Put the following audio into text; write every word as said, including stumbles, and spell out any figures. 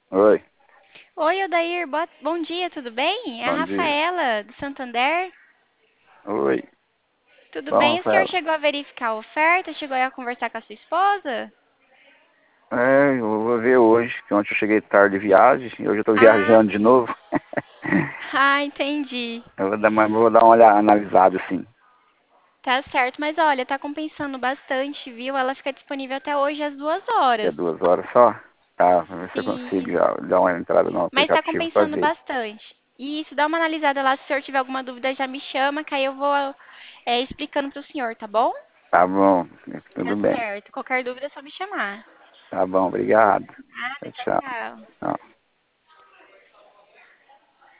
Oi, Oi, Odair, boa- bom dia, tudo bem? É a bom dia. Rafaela, do Santander. Oi. Tudo Bom, bem? O senhor Rafael. chegou a verificar a oferta? Chegou a conversar com a sua esposa? É, eu vou ver hoje, que ontem eu cheguei tarde de viagem, e hoje eu tô Ah, viajando de sim. novo. Ah, entendi. Eu vou dar uma, vou dar uma olhada, analisada, assim. Tá certo, mas olha, tá compensando bastante, viu? Ela fica disponível até hoje às duas Que é horas. duas horas só. Tá, vou ver se eu consigo Sim, já dar uma entrada no mas tá aplicativo pra compensando ver. bastante. Isso, dá uma analisada lá. Se o senhor tiver alguma dúvida, já me chama, que aí eu vou é, explicando pro senhor, tá bom? Tá bom, Tá tudo bem. certo. Qualquer dúvida é só me chamar. Tá bom, obrigado. Nada, Tchau, tchau, tchau. tchau. Tchau.